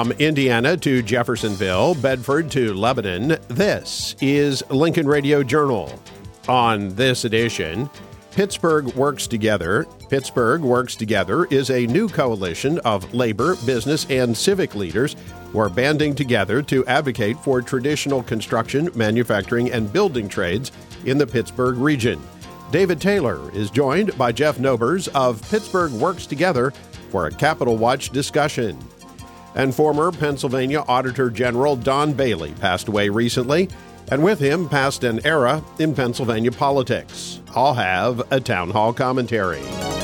From Indiana to Jeffersonville, Bedford to Lebanon, this is Lincoln Radio Journal. On this edition, Pittsburgh Works Together. Pittsburgh Works Together is a new coalition of labor, business, and civic leaders who are banding together to advocate for traditional construction, manufacturing, and building trades in the Pittsburgh region. David Taylor is joined by Jeff Nobers of Pittsburgh Works Together for a Capitol Watch discussion. And former Pennsylvania Auditor General Don Bailey passed away recently, and with him passed an era in Pennsylvania politics. I'll have a town hall commentary.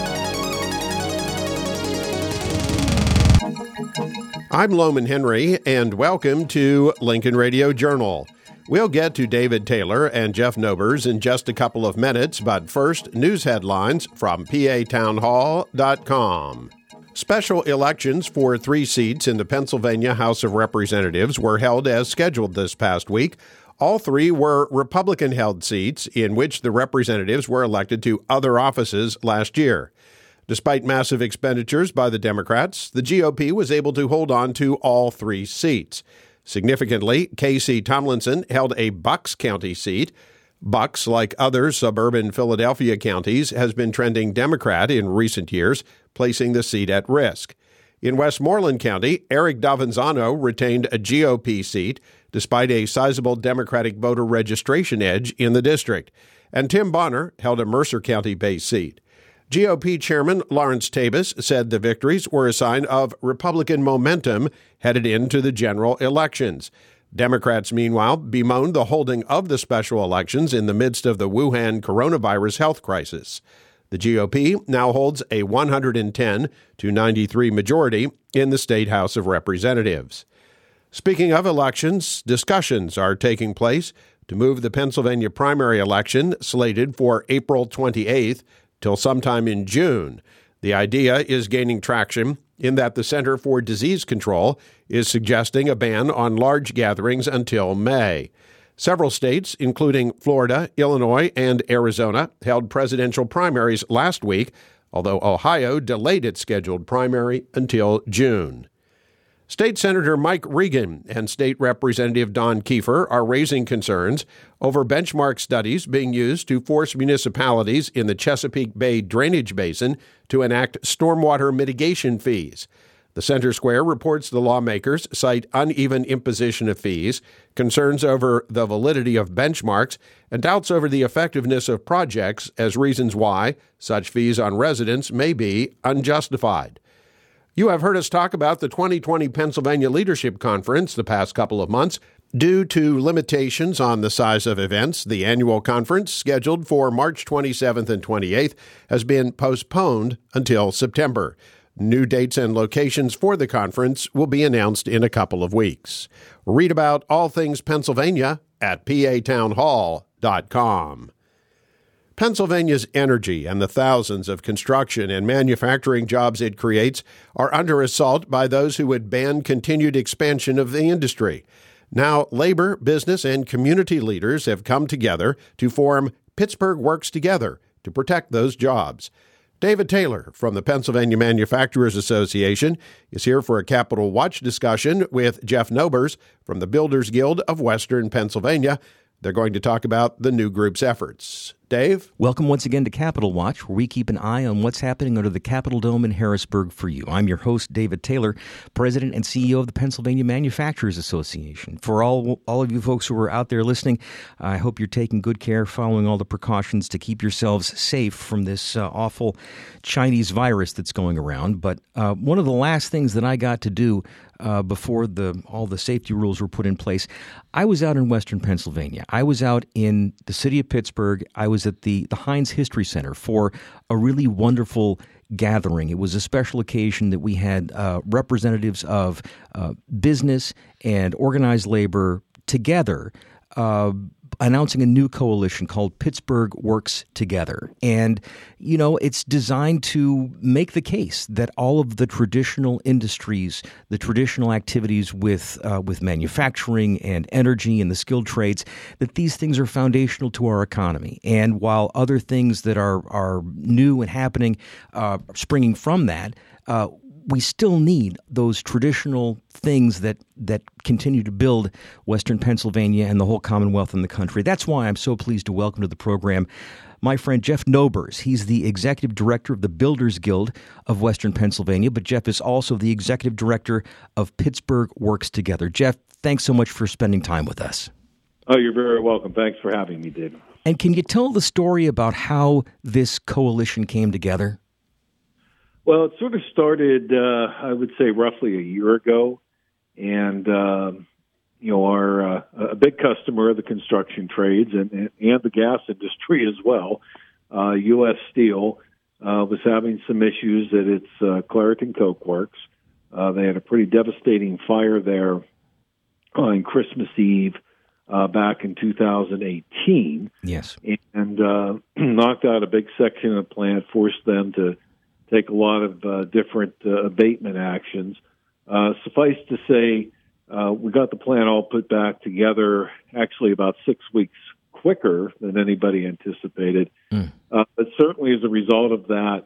I'm Loman Henry, and welcome to Lincoln Radio Journal. We'll get to David Taylor and Jeff Nobers in just a couple of minutes, but first, news headlines from PATownhall.com. Special elections for 3 seats in the Pennsylvania House of Representatives were held as scheduled this past week. All 3 were Republican-held seats in which the representatives were elected to other offices last year. Despite massive expenditures by the Democrats, the GOP was able to hold on to all 3 seats. Significantly, Casey Tomlinson held a Bucks County seat. Bucks, like other suburban Philadelphia counties, has been trending Democrat in recent years, placing the seat at risk. In Westmoreland County, Eric Davanzano retained a GOP seat despite a sizable Democratic voter registration edge in the district, and Tim Bonner held a Mercer County-based seat. GOP Chairman Lawrence Tabus said the victories were a sign of Republican momentum headed into the general elections. Democrats, meanwhile, bemoaned the holding of the special elections in the midst of the Wuhan coronavirus health crisis. The GOP now holds a 110-93 majority in the State House of Representatives. Speaking of elections, discussions are taking place to move the Pennsylvania primary election, slated for April 28th, till sometime in June. The idea is gaining traction in that the Center for Disease Control is suggesting a ban on large gatherings until May. Several states, including Florida, Illinois, and Arizona, held presidential primaries last week, although Ohio delayed its scheduled primary until June. State Senator Mike Regan and State Representative Don Kiefer are raising concerns over benchmark studies being used to force municipalities in the Chesapeake Bay drainage basin to enact stormwater mitigation fees. The Center Square reports the lawmakers cite uneven imposition of fees, concerns over the validity of benchmarks, and doubts over the effectiveness of projects as reasons why such fees on residents may be unjustified. You have heard us talk about the 2020 Pennsylvania Leadership Conference the past couple of months. Due to limitations on the size of events, the annual conference, scheduled for March 27th and 28th, has been postponed until September. New dates and locations for the conference will be announced in a couple of weeks. Read about all things Pennsylvania at PATownhall.com. Pennsylvania's energy and the thousands of construction and manufacturing jobs it creates are under assault by those who would ban continued expansion of the industry. Now, labor, business, and community leaders have come together to form Pittsburgh Works Together to protect those jobs. David Taylor from the Pennsylvania Manufacturers Association is here for a Capitol Watch discussion with Jeff Nobers from the Builders Guild of Western Pennsylvania. They're going to talk about the new group's efforts. Dave? Welcome once again to Capitol Watch, where we keep an eye on what's happening under the Capitol Dome in Harrisburg for you. I'm your host, David Taylor, President and CEO of the Pennsylvania Manufacturers Association. For all of you folks who are out there listening, I hope you're taking good care, following all the precautions to keep yourselves safe from this awful Chinese virus that's going around. But one of the last things that I got to do before all the safety rules were put in place, I was out in Western Pennsylvania. I was out in the city of Pittsburgh. I was at the Heinz History Center for a really wonderful gathering. It was a special occasion that we had representatives of business and organized labor together announcing a new coalition called Pittsburgh Works Together. And, you know, it's designed to make the case that all of the traditional industries, the traditional activities with manufacturing and energy and the skilled trades, that these things are foundational to our economy. And while other things that are new and happening, springing from that, we still need those traditional things that continue to build Western Pennsylvania and the whole Commonwealth and the country. That's why I'm so pleased to welcome to the program my friend Jeff Nobers. He's the executive director of the Builders Guild of Western Pennsylvania, but Jeff is also the executive director of Pittsburgh Works Together. Jeff, thanks so much for spending time with us. Oh, you're very welcome. Thanks for having me, David. And can you tell the story about how this coalition came together? Well, it sort of started, I would say, roughly a year ago. And, our a big customer of the construction trades and the gas industry as well, U.S. Steel, was having some issues at its Clairton Coke Works. They had a pretty devastating fire there on Christmas Eve back in 2018. Yes. And knocked out a big section of the plant, forced them to take a lot of different abatement actions. Suffice to say, we got the plant all put back together actually about 6 weeks quicker than anybody anticipated. But certainly as a result of that,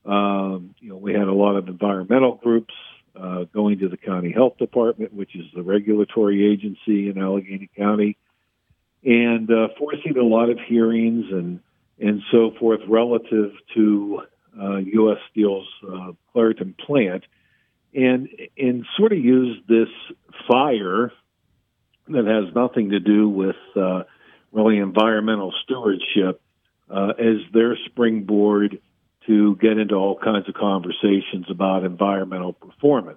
we had a lot of environmental groups going to the county health department, which is the regulatory agency in Allegheny County, and forcing a lot of hearings and so forth relative to U.S. Steel's Clairton plant, and sort of used this fire that has nothing to do with really environmental stewardship as their springboard to get into all kinds of conversations about environmental performance.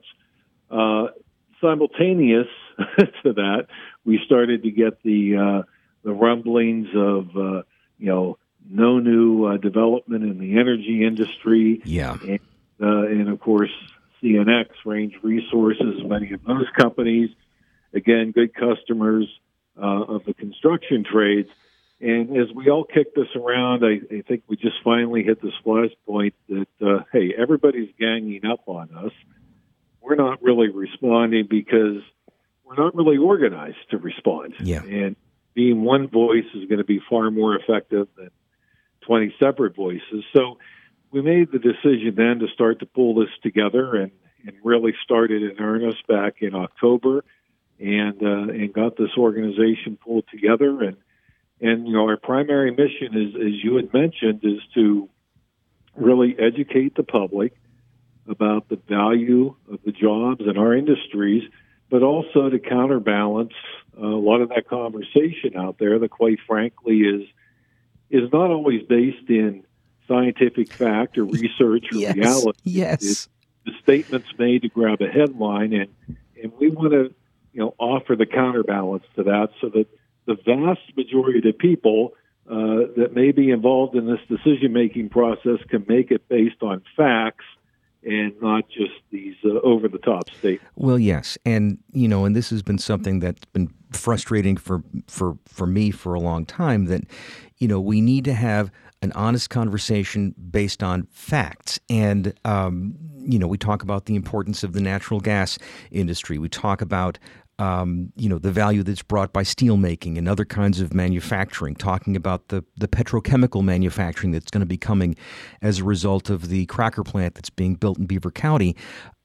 Simultaneous to that, we started to get the rumblings of no new development in the energy industry. Yeah. And of course, CNX, Range Resources, many of those companies, again, good customers of the construction trades. And as we all kick this around, I think we just finally hit this flashpoint that, hey, everybody's ganging up on us. We're not really responding because we're not really organized to respond. Yeah. And being one voice is going to be far more effective than 20 separate voices. So we made the decision then to start to pull this together and really started in earnest back in October and got this organization pulled together. And our primary mission is, as you had mentioned, is to really educate the public about the value of the jobs in our industries, but also to counterbalance a lot of that conversation out there that, quite frankly, is not always based in scientific fact or research or reality. Yes. It's the statements made to grab a headline, and we want to offer the counterbalance to that so that the vast majority of the people that may be involved in this decision-making process can make it based on facts and not just these over-the-top statements. Well, yes, and and this has been something that's been frustrating for me for a long time. That we need to have an honest conversation based on facts, and we talk about the importance of the natural gas industry. We talk about the value that's brought by steelmaking and other kinds of manufacturing, talking about the petrochemical manufacturing that's going to be coming as a result of the cracker plant that's being built in Beaver County.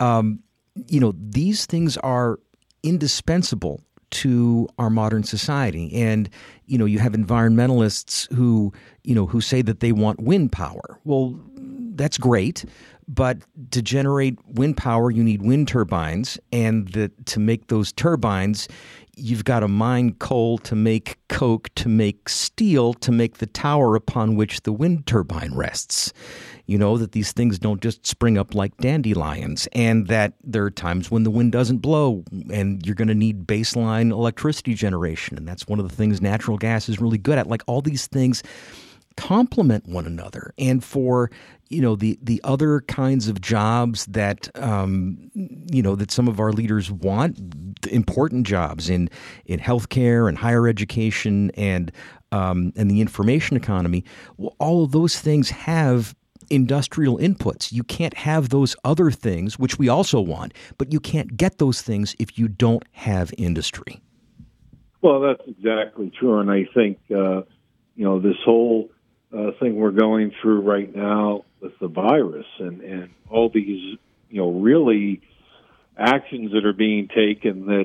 These things are indispensable to our modern society. And, you have environmentalists who say that they want wind power. Well, that's great. But to generate wind power, you need wind turbines, and to make those turbines, you've got to mine coal to make coke, to make steel, to make the tower upon which the wind turbine rests. That these things don't just spring up like dandelions, and that there are times when the wind doesn't blow, and you're going to need baseline electricity generation, and that's one of the things natural gas is really good at. Like, all these things complement one another, and for the other kinds of jobs that that some of our leaders want, important jobs in healthcare and higher education and the information economy. Well, all of those things have industrial inputs. You can't have those other things, which we also want, but you can't get those things if you don't have industry. Well, that's exactly true, and I think this whole thing we're going through right now with the virus and all these really actions that are being taken that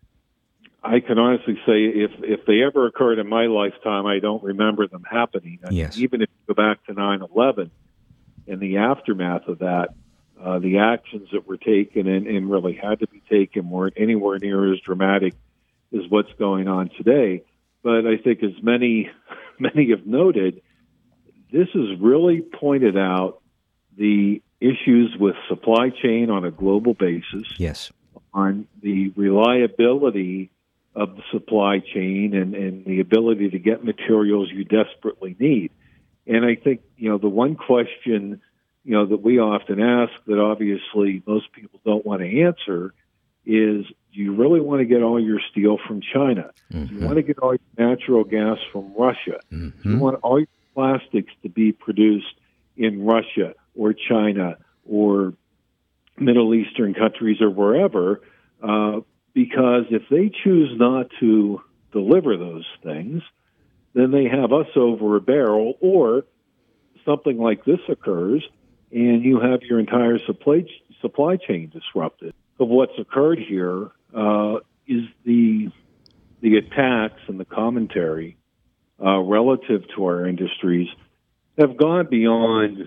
I can honestly say if they ever occurred in my lifetime, I don't remember them happening. Yes. Even if you go back to 9/11 and the aftermath of that, the actions that were taken and really had to be taken weren't anywhere near as dramatic as what's going on today. But I think, as many have noted, this has really pointed out the issues with supply chain on a global basis. Yes. On the reliability of the supply chain and the ability to get materials you desperately need. And I think, the one question, that we often ask that obviously most people don't want to answer is, do you really want to get all your steel from China? Mm-hmm. Do you want to get all your natural gas from Russia? Mm-hmm. Do you want all your plastics to be produced in Russia or China or Middle Eastern countries or wherever? Because if they choose not to deliver those things, then they have us over a barrel, or something like this occurs and you have your entire supply chain disrupted. Of what's occurred here is the attacks and the commentary relative to our industries have gone beyond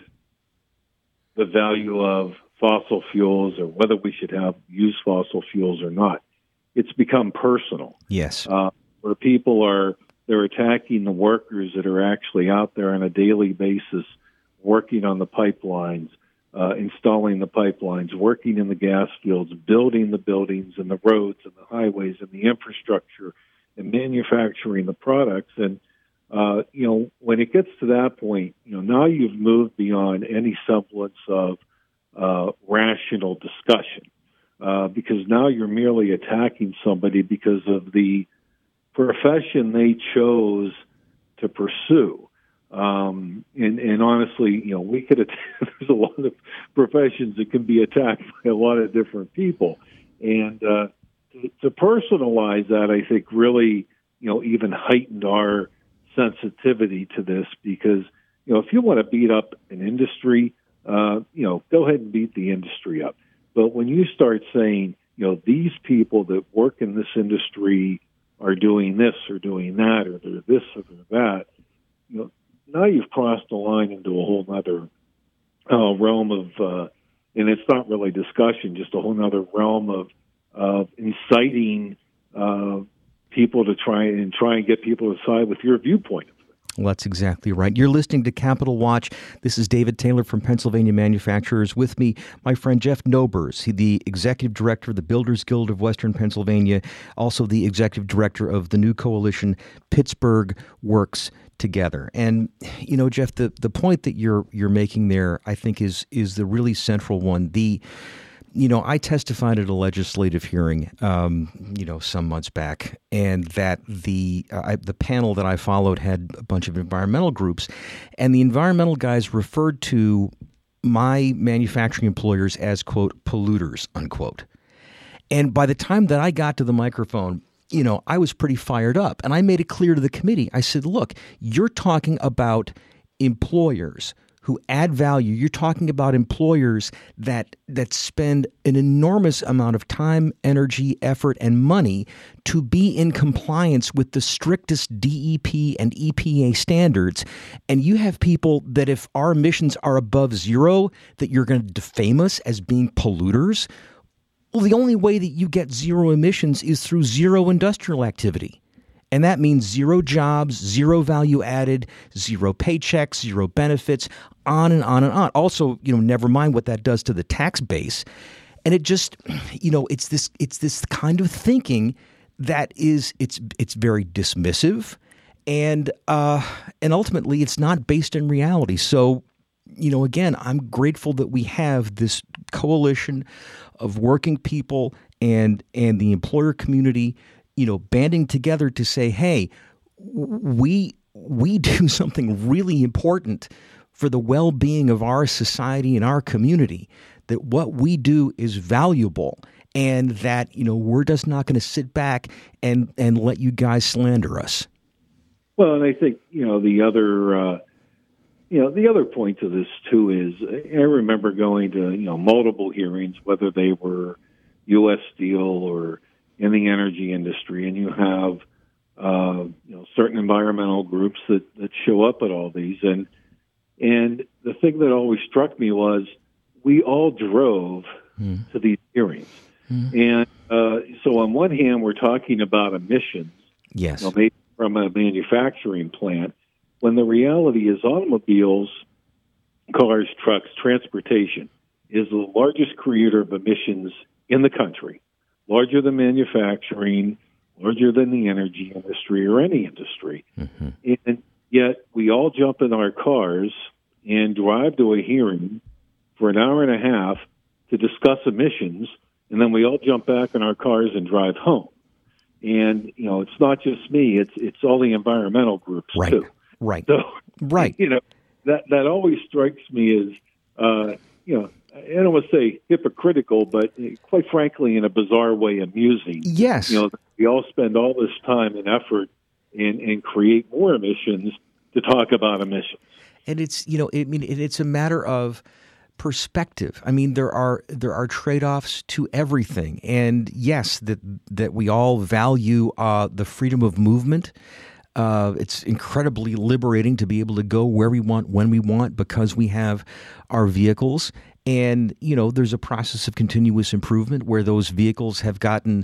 the value of fossil fuels or whether we should use fossil fuels or not. It's become personal. Yes. Where people they're attacking the workers that are actually out there on a daily basis working on the pipelines, installing the pipelines, working in the gas fields, building the buildings and the roads and the highways and the infrastructure and manufacturing the products. And, when it gets to that point, now you've moved beyond any semblance of rational discussion. Because now you're merely attacking somebody because of the profession they chose to pursue. And honestly, we could there's a lot of professions that can be attacked by a lot of different people. And to personalize that, I think really, even heightened our sensitivity to this because, if you want to beat up an industry, go ahead and beat the industry up. But when you start saying, these people that work in this industry are doing this or doing that or they're this or they're that, now you've crossed the line into a whole other realm of, and it's not really discussion, just a whole other realm of inciting people to try and get people to side with your viewpoint. Well, that's exactly right. You're listening to Capital Watch. This is David Taylor from Pennsylvania Manufacturers. With me, my friend Jeff Nobers, the Executive Director of the Builders Guild of Western Pennsylvania, also the Executive Director of the new coalition, Pittsburgh Works Together. And, Jeff, the point that you're making there, I think, is the really central one. I testified at a legislative hearing, some months back, and that the panel that I followed had a bunch of environmental groups, and the environmental guys referred to my manufacturing employers as, quote, polluters, unquote. And by the time that I got to the microphone, I was pretty fired up, and I made it clear to the committee. I said, look, you're talking about employers who add value. You're talking about employers that spend an enormous amount of time, energy, effort, and money to be in compliance with the strictest DEP and EPA standards. And you have people that if our emissions are above zero, that you're going to defame us as being polluters. Well, the only way that you get zero emissions is through zero industrial activity. And that means zero jobs, zero value added, zero paychecks, zero benefits, on and on and on. Also, never mind what that does to the tax base. And it just, it's this kind of thinking that is, it's very dismissive, and ultimately it's not based in reality. So, again, I'm grateful that we have this coalition of working people and the employer community, banding together to say, hey, we do something really important for the well-being of our society and our community, that what we do is valuable, and that, we're just not going to sit back and let you guys slander us. Well, and I think, the the other point to this too is I remember going to multiple hearings, whether they were U.S. Steel or in the energy industry, and you have certain environmental groups that show up at all these, and the thing that always struck me was we all drove to these hearings, and so on one hand we're talking about emissions, yes, maybe from a manufacturing plant, when the reality is automobiles, cars, trucks, transportation is the largest creator of emissions in the country, larger than manufacturing, larger than the energy industry or any industry. And yet we all jump in our cars and drive to a hearing for an hour and a half to discuss emissions, and then we all jump back in our cars and drive home. And, it's not just me, it's all the environmental groups too. Right. So, right. That always strikes me as, I don't want to say hypocritical, but quite frankly, in a bizarre way, amusing. Yes. We all spend all this time and effort and create more emissions to talk about emissions. And it's, it's a matter of perspective. I mean, there are trade-offs to everything. And yes, that we all value the freedom of movement. It's incredibly liberating to be able to go where we want, when we want, because we have our vehicles. And, there's a process of continuous improvement where those vehicles have gotten,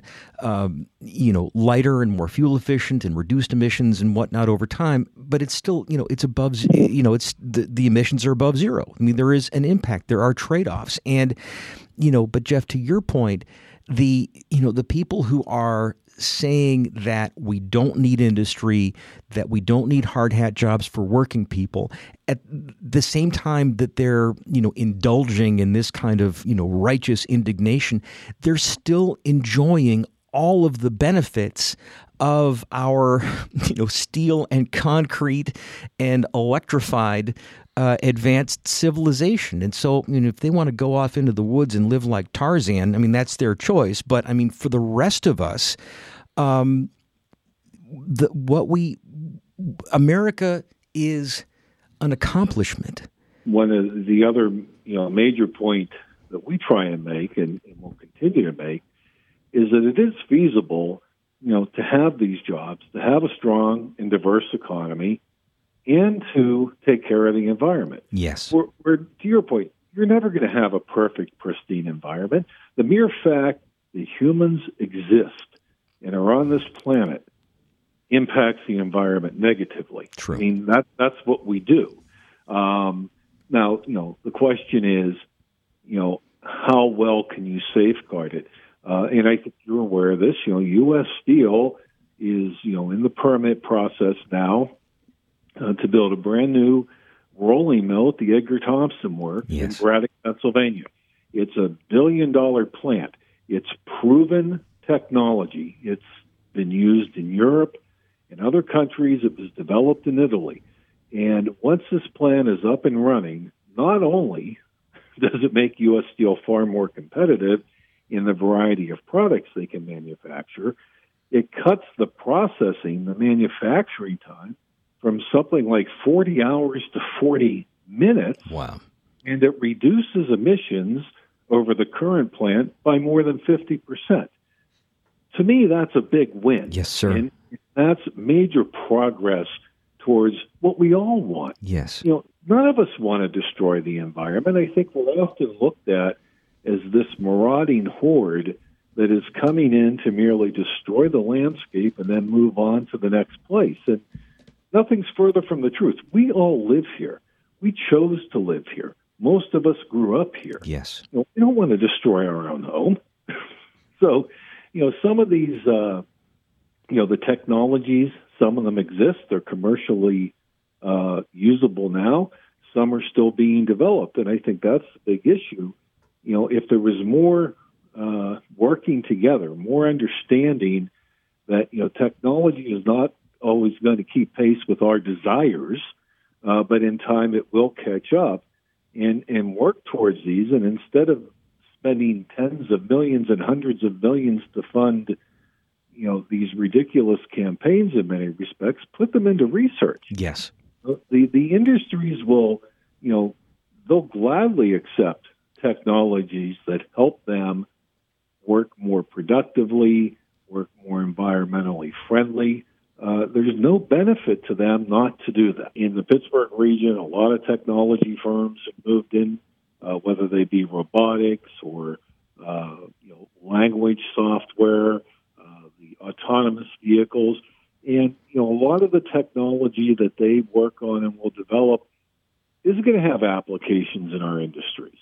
lighter and more fuel efficient and reduced emissions and whatnot over time. But it's still, it's above, it's the emissions are above zero. I mean, there is an impact. There are trade-offs. And, but Jeff, to your point, the people who are saying that we don't need industry, that we don't need hard hat jobs for working people, at the same time that they're, indulging in this kind of, righteous indignation, they're still enjoying all of the benefits of our, steel and concrete and electrified advanced civilization. And so, if they want to go off into the woods and live like Tarzan, I mean, that's their choice. But I mean, for the rest of us, America is an accomplishment. One of the other, major point that we try and make and will continue to make is that it is feasible, to have these jobs, to have a strong and diverse economy, and to take care of the environment. Yes. We're to your point, you're never going to have a perfect, pristine environment. The mere fact that humans exist and are on this planet impacts the environment negatively. True. I mean, that's what we do. Now, the question is, how well can you safeguard it? And I think you're aware of this. U.S. Steel is, in the permit process now to build a brand new rolling mill at the Edgar Thomson Works in Braddock, Pennsylvania. It's $1 billion plant. It's proven technology. It's been used in Europe and other countries. It was developed in Italy. And once this plant is up and running, not only does it make U.S. Steel far more competitive in the variety of products they can manufacture, it cuts the processing, the manufacturing time, from something like 40 hours to 40 minutes. Wow. And it reduces emissions over the current plant by more than 50%. To me, that's a big win. Yes, sir. And that's major progress towards what we all want. Yes. None of us want to destroy the environment. I think we're often looked at as this marauding horde that is coming in to merely destroy the landscape and then move on to the next place. And nothing's further from the truth. We all live here. We chose to live here. Most of us grew up here. Yes. We don't want to destroy our own home. So, some of these, the technologies, some of them exist. They're commercially usable now. Some are still being developed. And I think that's the big issue. If there was more working together, more understanding that, technology is not always going to keep pace with our desires, but in time it will catch up and work towards these. And instead of spending tens of millions and hundreds of millions to fund, these ridiculous campaigns in many respects, put them into research. Yes. The industries will, they'll gladly accept technologies that help them work more productively, work more environmentally friendly. There's no benefit to them not to do that. In the Pittsburgh region, a lot of technology firms have moved in, whether they be robotics or language software, the autonomous vehicles. And, a lot of the technology that they work on and will develop is going to have applications in our industries.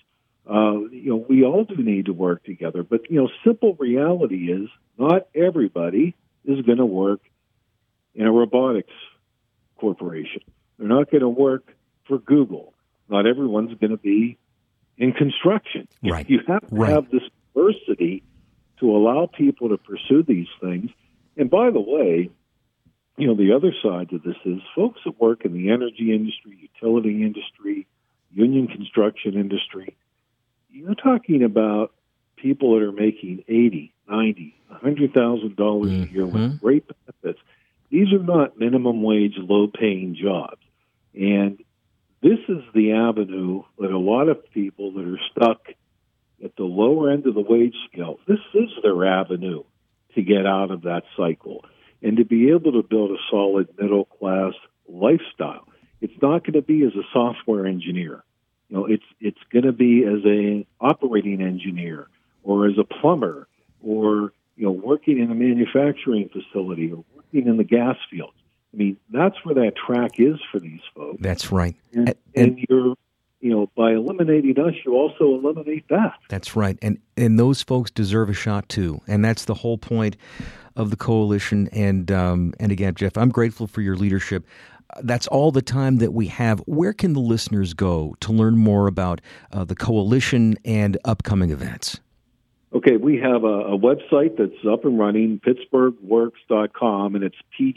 We all do need to work together, but, simple reality is not everybody is going to work in a robotics corporation. They're not going to work for Google. Not everyone's going to be in construction. Right. You have to have this diversity to allow people to pursue these things. And by the way, the other side to this is folks that work in the energy industry, utility industry, union construction industry, you're talking about people that are making $80,000, $90,000, $100,000 a year with great benefits. These are not minimum wage, low-paying jobs. And this is the avenue that a lot of people that are stuck at the lower end of the wage scale, this is their avenue to get out of that cycle and to be able to build a solid middle-class lifestyle. It's not going to be as a software engineer. It's going to be as an operating engineer or as a plumber or, working in a manufacturing facility or working in the gas fields. I mean, that's where that track is for these folks. That's right. And you're, by eliminating us, you also eliminate that. That's right. And those folks deserve a shot too. And that's the whole point of the coalition. And again, Jeff, I'm grateful for your leadership. That's all the time that we have. Where can the listeners go to learn more about the coalition and upcoming events? Okay, we have a website that's up and running, pittsburghworks.com, and it's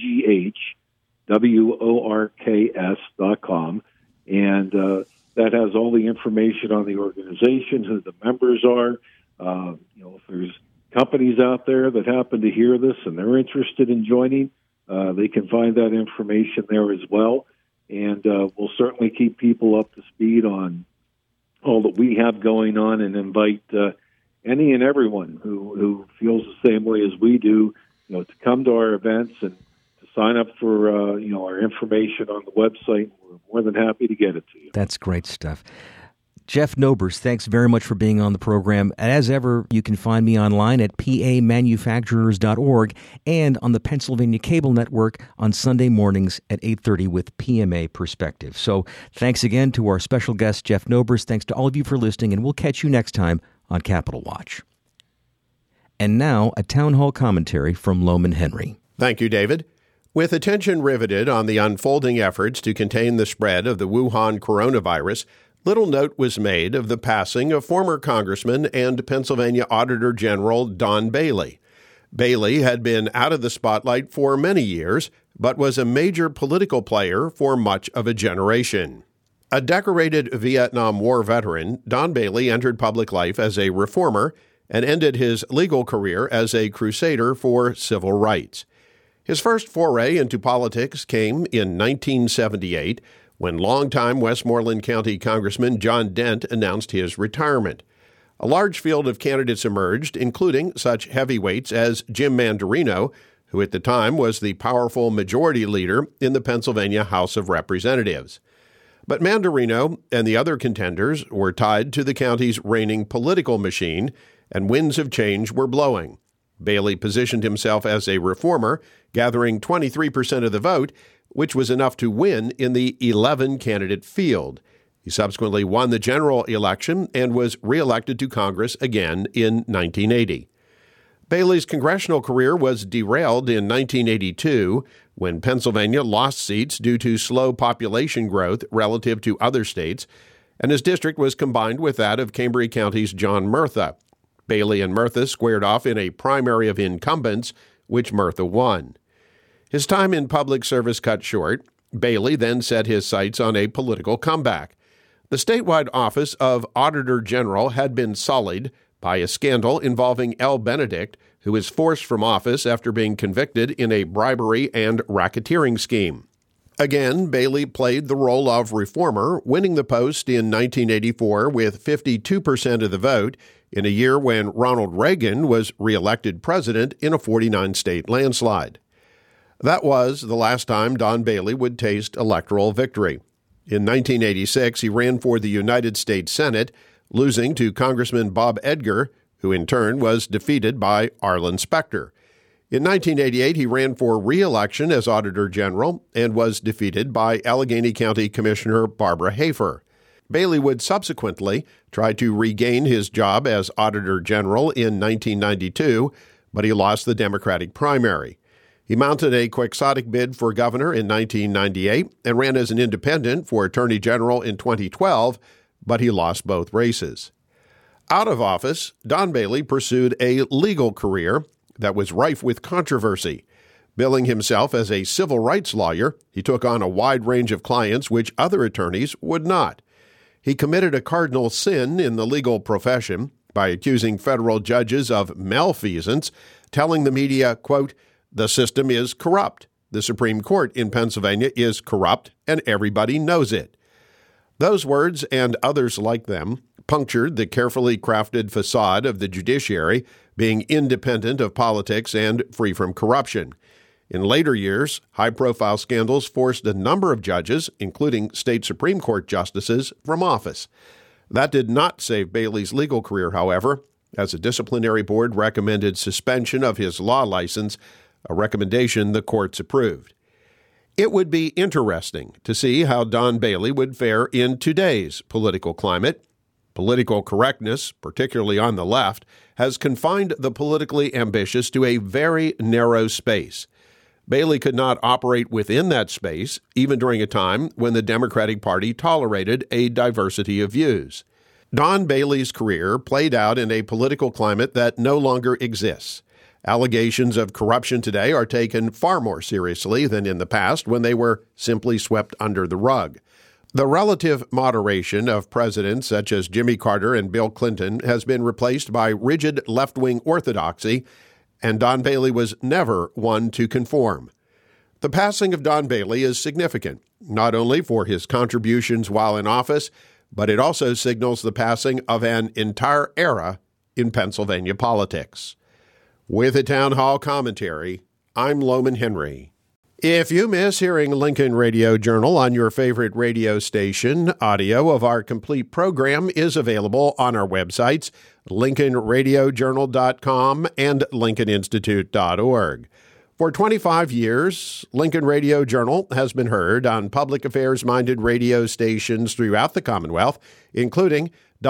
PGHWORKS.com. And that has all the information on the organization, who the members are. If there's companies out there that happen to hear this and they're interested in joining, they can find that information there as well. And we'll certainly keep people up to speed on all that we have going on and invite any and everyone who feels the same way as we do, to come to our events and to sign up for, our information on the website. We're more than happy to get it to you. That's great stuff. Jeff Nobers, thanks very much for being on the program. As ever, you can find me online at pamanufacturers.org and on the Pennsylvania Cable Network on Sunday mornings at 8:30 with PMA Perspective. So thanks again to our special guest, Jeff Nobers. Thanks to all of you for listening, and we'll catch you next time on Capitol Watch. And now, a town hall commentary from Loman Henry. Thank you, David. With attention riveted on the unfolding efforts to contain the spread of the Wuhan coronavirus, little note was made of the passing of former Congressman and Pennsylvania Auditor General Don Bailey. Bailey had been out of the spotlight for many years, but was a major political player for much of a generation. A decorated Vietnam War veteran, Don Bailey entered public life as a reformer and ended his legal career as a crusader for civil rights. His first foray into politics came in 1978 when longtime Westmoreland County Congressman John Dent announced his retirement. A large field of candidates emerged, including such heavyweights as Jim Mandarino, who at the time was the powerful majority leader in the Pennsylvania House of Representatives. But Mandarino and the other contenders were tied to the county's reigning political machine, and winds of change were blowing. Bailey positioned himself as a reformer, gathering 23% of the vote, which was enough to win in the 11-candidate field. He subsequently won the general election and was reelected to Congress again in 1980. Bailey's congressional career was derailed in 1982 when Pennsylvania lost seats due to slow population growth relative to other states, and his district was combined with that of Cambria County's John Murtha. Bailey and Murtha squared off in a primary of incumbents, which Murtha won. His time in public service cut short. Bailey then set his sights on a political comeback. The statewide office of Auditor General had been sullied by a scandal involving L. Benedict, who was forced from office after being convicted in a bribery and racketeering scheme. Again, Bailey played the role of reformer, winning the post in 1984 with 52% of the vote in a year when Ronald Reagan was reelected president in a 49-state landslide. That was the last time Don Bailey would taste electoral victory. In 1986, he ran for the United States Senate, losing to Congressman Bob Edgar, who in turn was defeated by Arlen Specter. In 1988, he ran for re-election as Auditor General and was defeated by Allegheny County Commissioner Barbara Hafer. Bailey would subsequently try to regain his job as Auditor General in 1992, but he lost the Democratic primary. He mounted a quixotic bid for governor in 1998 and ran as an independent for Attorney General in 2012, but he lost both races. Out of office, Don Bailey pursued a legal career that was rife with controversy. Billing himself as a civil rights lawyer, he took on a wide range of clients which other attorneys would not. He committed a cardinal sin in the legal profession by accusing federal judges of malfeasance, telling the media, quote, "The system is corrupt. The Supreme Court in Pennsylvania is corrupt, and everybody knows it." Those words and others like them punctured the carefully crafted facade of the judiciary being independent of politics and free from corruption. In later years, high-profile scandals forced a number of judges, including state Supreme Court justices, from office. That did not save Bailey's legal career, however, as a disciplinary board recommended suspension of his law license, a recommendation the courts approved. It would be interesting to see how Don Bailey would fare in today's political climate. Political correctness, particularly on the left, has confined the politically ambitious to a very narrow space. Bailey could not operate within that space, even during a time when the Democratic Party tolerated a diversity of views. Don Bailey's career played out in a political climate that no longer exists. Allegations of corruption today are taken far more seriously than in the past when they were simply swept under the rug. The relative moderation of presidents such as Jimmy Carter and Bill Clinton has been replaced by rigid left-wing orthodoxy, and Don Bailey was never one to conform. The passing of Don Bailey is significant, not only for his contributions while in office, but it also signals the passing of an entire era in Pennsylvania politics. With a town hall commentary, I'm Loman Henry. If you miss hearing Lincoln Radio Journal on your favorite radio station, audio of our complete program is available on our websites, lincolnradiojournal.com and lincolninstitute.org. For 25 years, Lincoln Radio Journal has been heard on public affairs-minded radio stations throughout the Commonwealth, including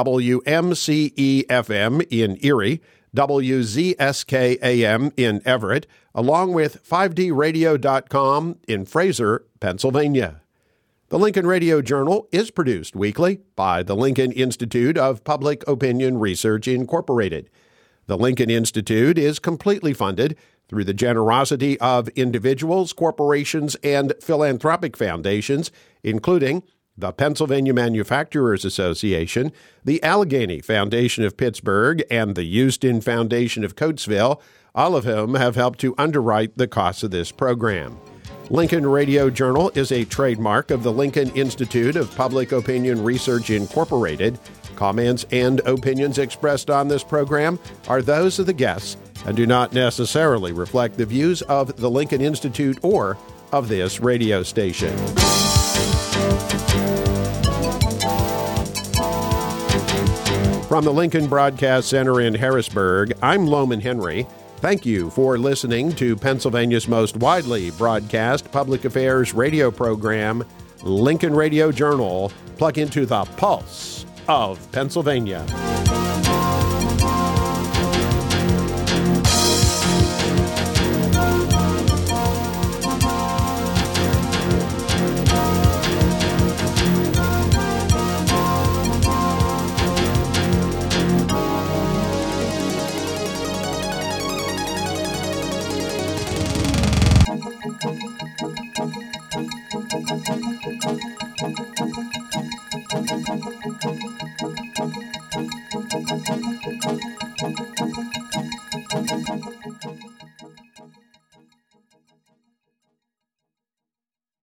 WMCE-FM in Erie, WZSK-AM in Everett, along with 5dradio.com in Fraser, Pennsylvania. The Lincoln Radio Journal is produced weekly by the Lincoln Institute of Public Opinion Research, Incorporated. The Lincoln Institute is completely funded through the generosity of individuals, corporations, and philanthropic foundations, including the Pennsylvania Manufacturers Association, the Allegheny Foundation of Pittsburgh, and the Houston Foundation of Coatesville, all of whom have helped to underwrite the costs of this program. Lincoln Radio Journal is a trademark of the Lincoln Institute of Public Opinion Research, Incorporated. Comments and opinions expressed on this program are those of the guests and do not necessarily reflect the views of the Lincoln Institute or of this radio station. From the Lincoln Broadcast Center in Harrisburg, I'm Loman Henry. Thank you for listening to Pennsylvania's most widely broadcast public affairs radio program, Lincoln Radio Journal. Plug into the pulse of Pennsylvania.